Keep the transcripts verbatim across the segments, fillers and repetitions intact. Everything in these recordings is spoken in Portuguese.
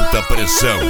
alta pressão.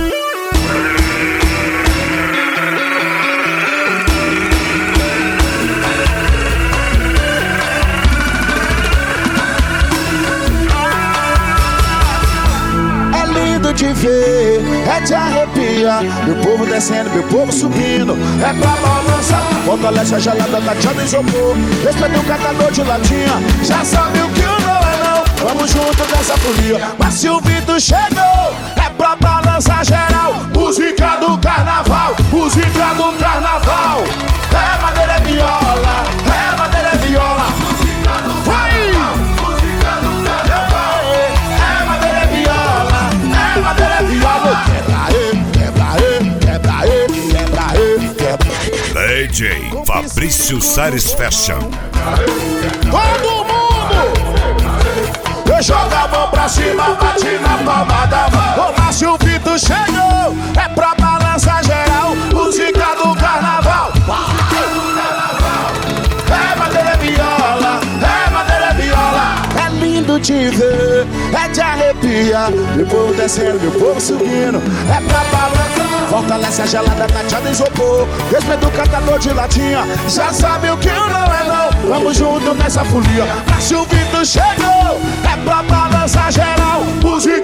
De ver, é de arrepiar. Meu povo descendo, meu povo subindo. É pra balançar. Fortalece a gelada, tateada isopor. Respeita o catador de latinha. Já sabe o que o não é não. Vamos junto nessa folia. Mas se o Vitor chegou, é pra balançar geral. Música do carnaval, música do carnaval. É madeira, é viola, é madeira, é viola. Vai! D J Fabrício Sares Fashion. Todo mundo! Joga a mão pra cima, bate na palma da mão. O Márcio Vitor chegou, é pra balançar geral. Música do carnaval. É madeira, é viola, é madeira, é viola. É lindo de ver, é de arrepiar. Meu povo descendo, meu povo subindo. É pra balançar. Fortalece a gelada, tateada isopor. Respeita o catador de latinha. Já sabe o que não é não. Vamos junto nessa folia. Márcio Vitor chegou, é pra balançar geral. Música